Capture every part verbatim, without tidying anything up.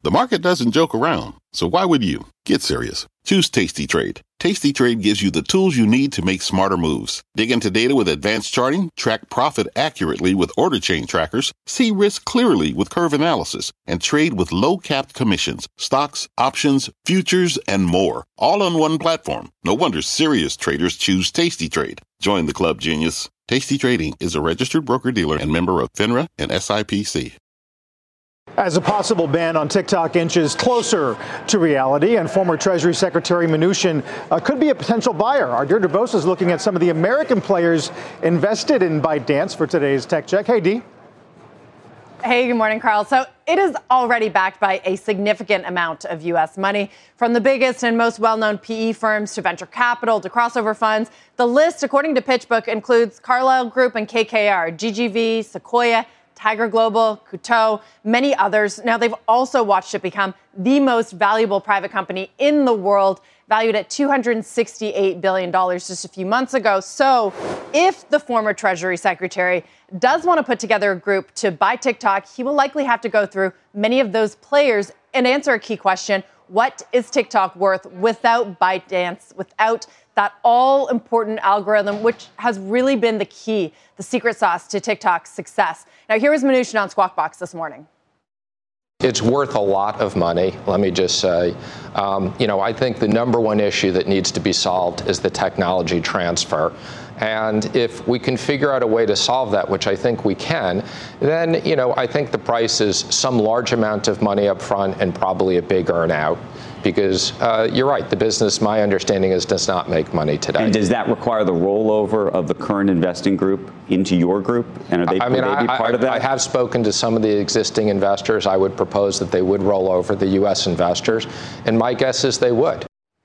The market doesn't joke around, so why would you? Get serious. Choose Tasty Trade. Tasty Trade gives you the tools you need to make smarter moves. Dig into data with advanced charting, track profit accurately with order chain trackers, see risk clearly with curve analysis, and trade with low-capped commissions, stocks, options, futures, and more. All on one platform. No wonder serious traders choose Tasty Trade. Join the club, genius. Tasty Trading is a registered broker-dealer and member of FINRA and S I P C. As a possible ban on TikTok inches closer to reality, and former Treasury Secretary Mnuchin uh, could be a potential buyer. Our Deirdre Bosa is looking at some of the American players invested in ByteDance for today's Tech Check. Hey, Dee. Hey, good morning, Carl. So it is already backed by a significant amount of U S money, from the biggest and most well-known P E firms to venture capital to crossover funds. The list, according to PitchBook, includes Carlyle Group and K K R, G G V, Sequoia, Tiger Global, Coutu, many others. Now, they've also watched it become the most valuable private company in the world, valued at two hundred sixty-eight billion dollars just a few months ago. So if the former Treasury Secretary does want to put together a group to buy TikTok, he will likely have to go through many of those players and answer a key question. What is TikTok worth without ByteDance, without that all-important algorithm, which has really been the key, the secret sauce to TikTok's success? Now, here was Mnuchin on Squawk Box this morning. It's worth a lot of money, let me just say. Um, you know, I think the number one issue that needs to be solved is the technology transfer. And if we can figure out a way to solve that, which I think we can, then, you know, I think the price is some large amount of money up front and probably a big earn out. Because uh, you're right, the business, my understanding is, does not make money today. And does that require the rollover of the current investing group into your group? And are they, I mean, will they be I, part I, of that? I have spoken to some of the existing investors. I would propose that they would roll over, the U S investors, and my guess is they would.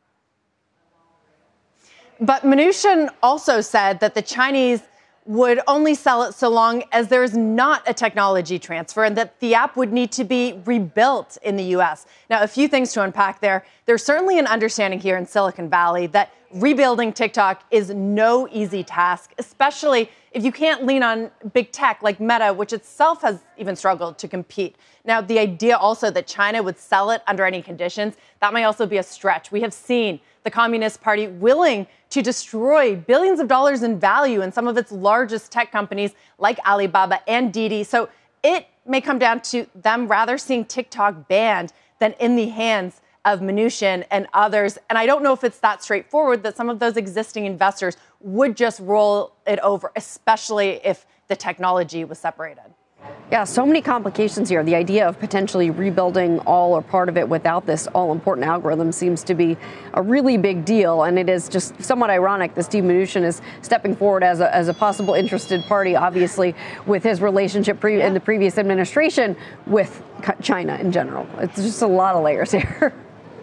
But Mnuchin also said that the Chinese would only sell it so long as there's not a technology transfer, and that the app would need to be rebuilt in the U S. Now, a few things to unpack there. There's certainly an understanding here in Silicon Valley that rebuilding TikTok is no easy task, especially if you can't lean on big tech like Meta, which itself has even struggled to compete. Now, the idea also that China would sell it under any conditions, that might also be a stretch. We have seen the Communist Party willing to destroy billions of dollars in value in some of its largest tech companies like Alibaba and Didi. So it may come down to them rather seeing TikTok banned than in the hands of Mnuchin and others. And I don't know if it's that straightforward that some of those existing investors would just roll it over, especially if the technology was separated. Yeah, so many complications here. The idea of potentially rebuilding all or part of it without this all-important algorithm seems to be a really big deal. And it is just somewhat ironic that Steve Mnuchin is stepping forward as a, as a possible interested party, obviously, with his relationship pre- in the previous administration with China in general. It's just a lot of layers here.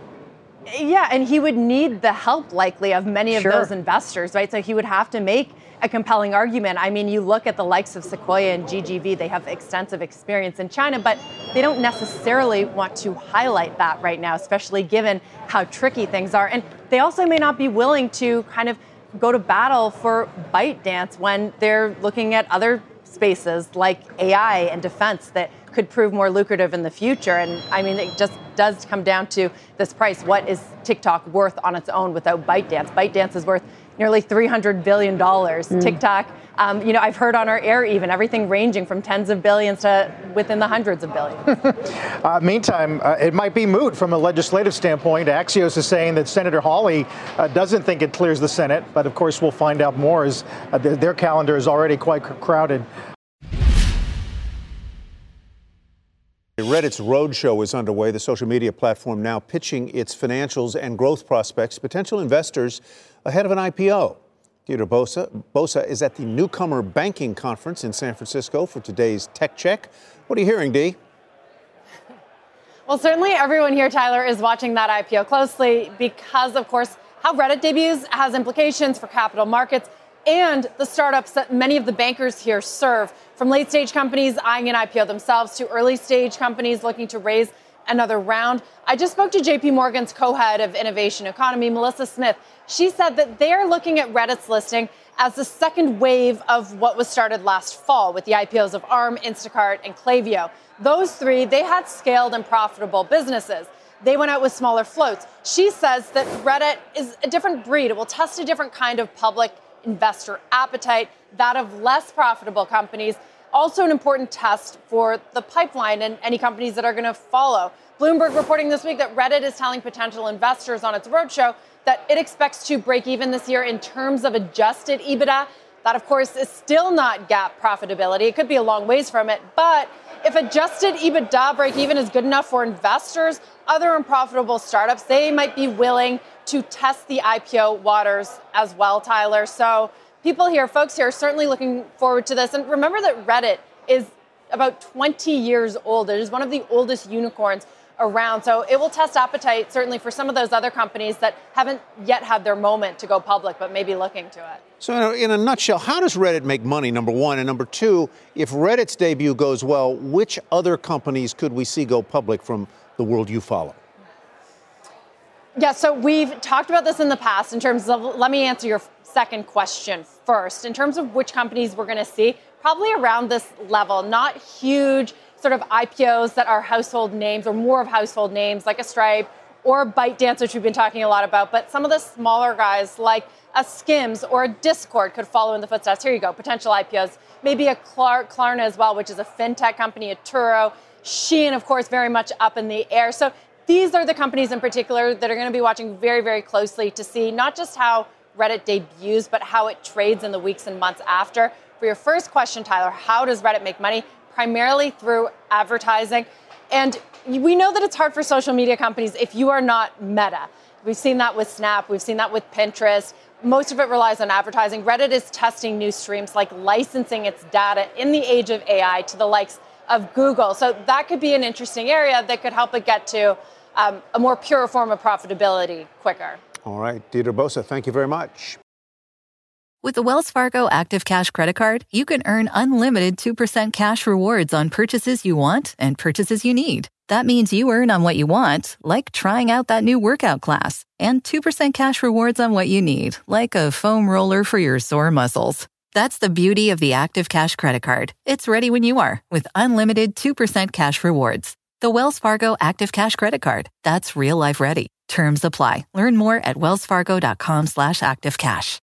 Yeah, and he would need the help, likely, of many of Sure. those investors, right? So he would have to make a compelling argument. I mean, you look at the likes of Sequoia and G G V, they have extensive experience in China, but they don't necessarily want to highlight that right now, especially given how tricky things are. And they also may not be willing to kind of go to battle for ByteDance when they're looking at other spaces like A I and defense that could prove more lucrative in the future. And I mean, it just does come down to this price. What is TikTok worth on its own without ByteDance? ByteDance is worth nearly three hundred billion dollars. Mm. TikTok, um, you know, I've heard on our air even everything ranging from tens of billions to within the hundreds of billions. uh, meantime, uh, it might be moot from a legislative standpoint. Axios is saying that Senator Hawley uh, doesn't think it clears the Senate, but of course we'll find out more as uh, th- their calendar is already quite c- crowded. Reddit's Roadshow is underway, the social media platform now pitching its financials and growth prospects to potential investors ahead of an I P O. Deirdre Bosa, Bosa is at the Newcomer Banking Conference in San Francisco for today's Tech Check. What are you hearing, Dee? Well, certainly everyone here, Tyler, is watching that I P O closely because, of course, how Reddit debuts has implications for capital markets and the startups that many of the bankers here serve, from late-stage companies eyeing an I P O themselves to early-stage companies looking to raise another round. I just spoke to J P Morgan's co-head of innovation economy, Melissa Smith. She said that they're looking at Reddit's listing as the second wave of what was started last fall with the I P Os of Arm, Instacart, and Klaviyo. Those three, they had scaled and profitable businesses. They went out with smaller floats. She says that Reddit is a different breed. It will test a different kind of public investor appetite, that of less profitable companies. Also an important test for the pipeline and any companies that are going to follow. Bloomberg reporting this week that Reddit is telling potential investors on its roadshow that it expects to break even this year in terms of adjusted EBITDA. That, of course, is still not GAAP profitability. It could be a long ways from it. But if adjusted EBITDA break even is good enough for investors, other unprofitable startups, they might be willing to test the I P O waters as well, Tyler. So people here, folks here, are certainly looking forward to this. And remember that Reddit is about twenty years old. It is one of the oldest unicorns around. So it will test appetite, certainly, for some of those other companies that haven't yet had their moment to go public, but maybe looking to it. So in a nutshell, how does Reddit make money, number one? And number two, if Reddit's debut goes well, which other companies could we see go public from the world you follow? Yeah, so we've talked about this in the past in terms of, let me answer your second question first. In terms of which companies we're going to see, probably around this level, not huge sort of I P Os that are household names or more of household names like a Stripe or ByteDance, which we've been talking a lot about. But some of the smaller guys like a Skims or a Discord could follow in the footsteps. Here you go, potential I P Os. Maybe a Klar- Klarna as well, which is a fintech company, a Turo. Shein, of course, very much up in the air. So these are the companies in particular that are going to be watching very, very closely to see not just how Reddit debuts, but how it trades in the weeks and months after. For your first question, Tyler, how does Reddit make money? Primarily through advertising. And we know that it's hard for social media companies if you are not Meta. We've seen that with Snap. We've seen that with Pinterest. Most of it relies on advertising. Reddit is testing new streams, like licensing its data in the age of A I to the likes of Google. So that could be an interesting area that could help it get to um, a more pure form of profitability quicker. All right, Deirdre Bosa, thank you very much. With the Wells Fargo Active Cash Credit Card, you can earn unlimited two percent cash rewards on purchases you want and purchases you need. That means you earn on what you want, like trying out that new workout class, and two percent cash rewards on what you need, like a foam roller for your sore muscles. That's the beauty of the Active Cash Credit Card. It's ready when you are, with unlimited two percent cash rewards. The Wells Fargo Active Cash Credit Card. That's real life ready. Terms apply. Learn more at wellsfargo.com slash activecash.